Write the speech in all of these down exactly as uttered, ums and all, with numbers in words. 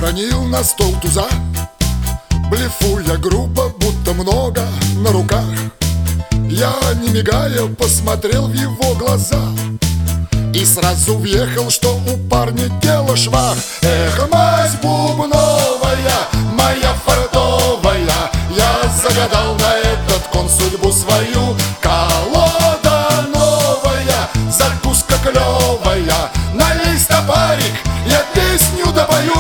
обронил на стол туза, блефуя грубо, будто много на руках. Я, не мигая, посмотрел в его глаза и сразу въехал, что у парня дело швах. Эх, мазь бубновая, моя фартовая, я загадал на этот кон судьбу свою. Колода новая, закуска клевая, налей стопарик, я песню допою.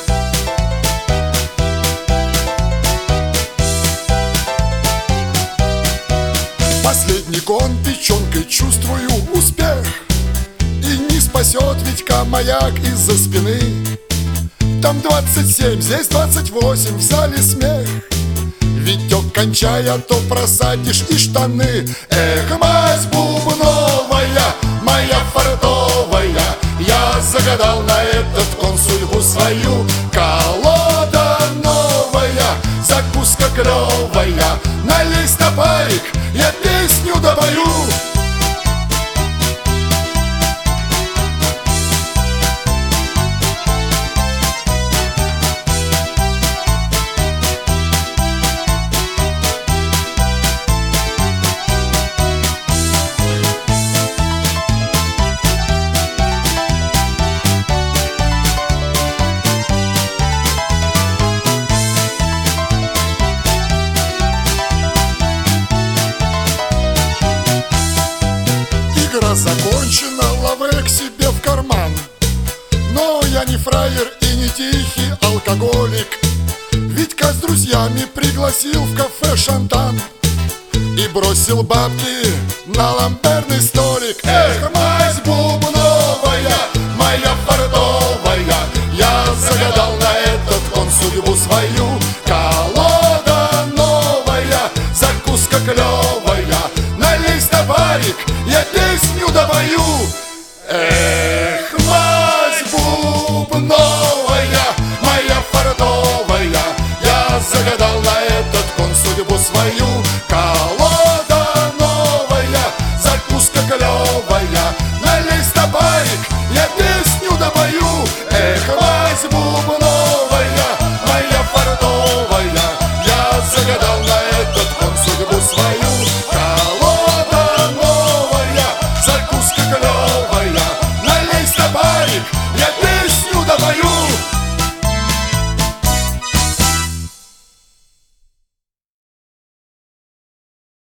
Последний кон печенкой, чувствую успех, и не спасет Витька маяк из-за спины. Там двадцать семь, здесь двадцать восемь, в зале смех. Витек, кончай, а то просадишь и штаны. Эх, мазь бубновая, моя фартовая, я загадал на этот кон судьбу свою. Колода новая, закуска клевая, налей стопарик, я песню допою. Игра закончена, лавек себе в карман. Но я не фраер и не тихий алкоголик. Витька с друзьями пригласил в кафе «Шантан» и бросил бабки на ламберный столик. Эх, мазь бубновая, моя фартовая, я загадал на этот кон судьбу свою. Колода новая, закуска клевая, налей стопарик, я песню допою. Эх, мазь бубновая, моя фартовая, я загадал на этот кон судьбу свою.